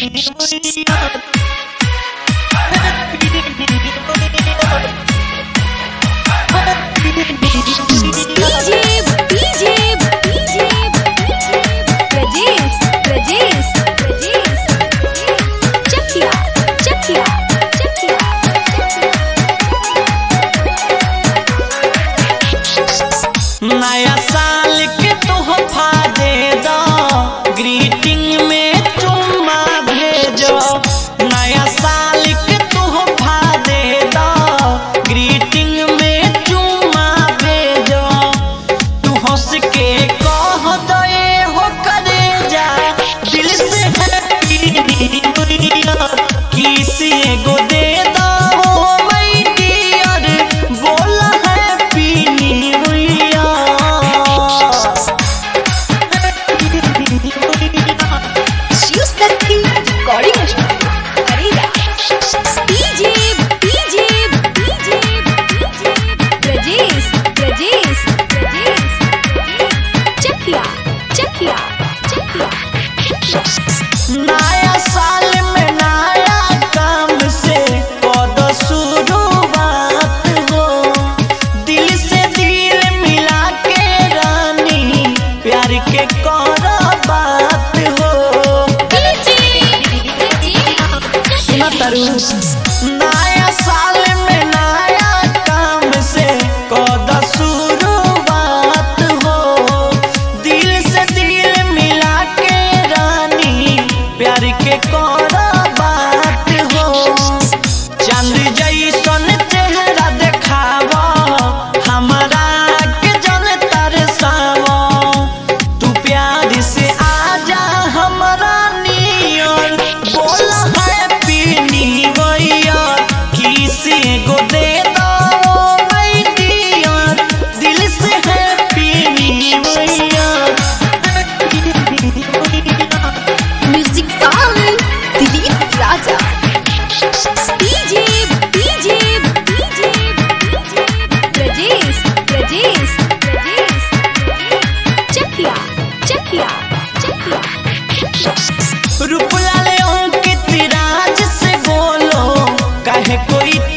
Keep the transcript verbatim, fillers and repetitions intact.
नया साल के तोहफा दे दो, ग्रीटिंग में चुम्मा भेजो। नया साल के तोहफा दे दो, ग्रीटिंग में चुम्मा भेजो। तू हंस के कह दो ये हो करे जा, दिल से हैप्पी न्यू ईयर किसी एगो दे दो माय डियर, बोला हैप्पी न्यू नया साल में नया काम से कदो शुरुआत हो, दिल से दिल मिला के रानी प्यार के करो बात हो। सुना तारू नया साल में नया काम से कदो शुरुआत हो, दिल से दिल मिला के रानी प्यार के करो बात हो। चांद जैसन चेहरा देखावा, हमारा के जन तरसावा। तू प्यार से आजा हमारा नियर, बोला हैप्पी न्यू ईयर किसी को दे दो माय डियर, दिल से happy new year. Music sound Dilip Raja. DJ DJ DJ Brajesh Brajesh Brajesh Chakiya Chakiya Chakiya. Ruplal Ankit Raj से बोलो, काहे कोई